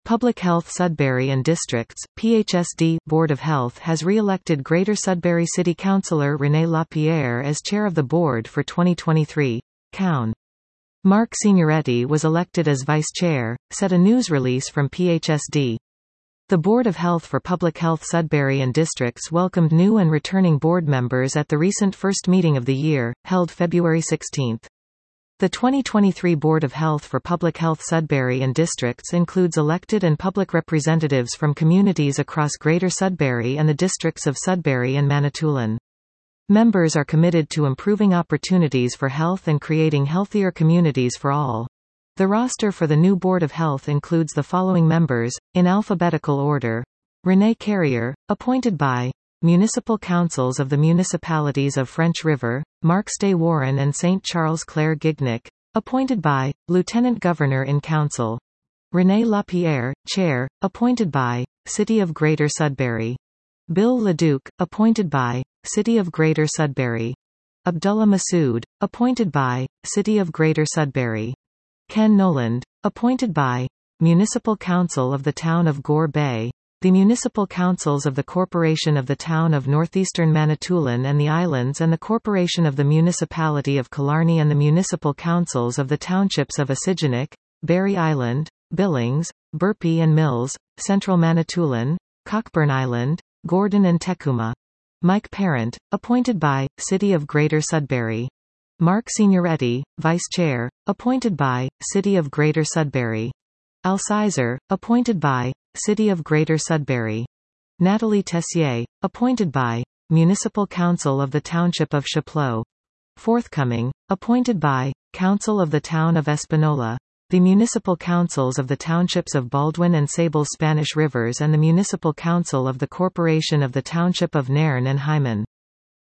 Public Health Sudbury and Districts, PHSD, Board of Health has re-elected Greater Sudbury City Councillor René Lapierre as chair of the board for 2023. Coun. Mark Signoretti was elected as vice chair, said a news release from PHSD. The Board of Health for Public Health Sudbury and Districts welcomed new and returning board members at the recent first meeting of the year, held February 16. The 2023 Board of Health for Public Health Sudbury and Districts includes elected and public representatives from communities across Greater Sudbury and the districts of Sudbury and Manitoulin. Members are committed to improving opportunities for health and creating healthier communities for all. The roster for the new Board of Health includes the following members, in alphabetical order. René Carrier, appointed by Municipal Councils of the Municipalities of French River, Mark Stay-Warren and St. Charles Claire Gignac, appointed by Lieutenant Governor in Council. René Lapierre, Chair, appointed by City of Greater Sudbury. Bill Leduc, appointed by City of Greater Sudbury. Abdullah Masood, appointed by City of Greater Sudbury. Ken Noland, appointed by Municipal Council of the Town of Gore Bay, the Municipal Councils of the Corporation of the Town of Northeastern Manitoulin and the Islands and the Corporation of the Municipality of Killarney and the Municipal Councils of the Townships of Asiginac, Barry Island, Billings, Burpee and Mills, Central Manitoulin, Cockburn Island, Gordon and Tecuma. Mike Parent, appointed by City of Greater Sudbury. Mark Signoretti, Vice Chair, appointed by City of Greater Sudbury. Al Sizer, appointed by City of Greater Sudbury. Natalie Tessier, appointed by Municipal Council of the Township of Chapleau. Forthcoming, appointed by Council of the Town of Espanola, the Municipal Councils of the Townships of Baldwin and Sables Spanish Rivers and the Municipal Council of the Corporation of the Township of Nairn and Hyman.